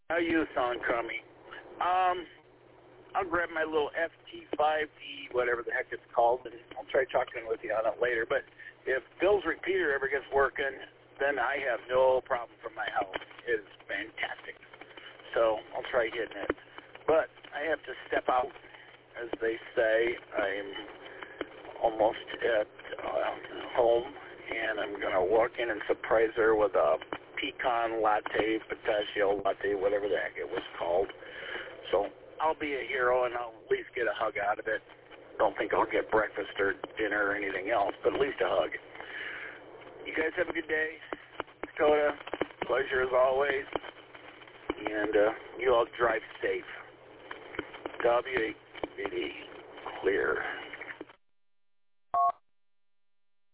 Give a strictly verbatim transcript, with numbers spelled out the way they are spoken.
How you sound, crummy? Um, I'll grab my little F T five D, whatever the heck it's called, and I'll try talking with you on it later. But if Bill's repeater ever gets working, then I have no problem from my house. It's fantastic. So I'll try hitting it. But I have to step out, as they say. I'm almost at uh, home, and I'm going to walk in and surprise her with a pecan latte, pistachio latte, whatever the heck it was called. So I'll be a hero, and I'll at least get a hug out of it. Don't think I'll get breakfast or dinner or anything else, but at least a hug. You guys have a good day. Dakota, pleasure as always. And uh, you all drive safe. W A B D, clear.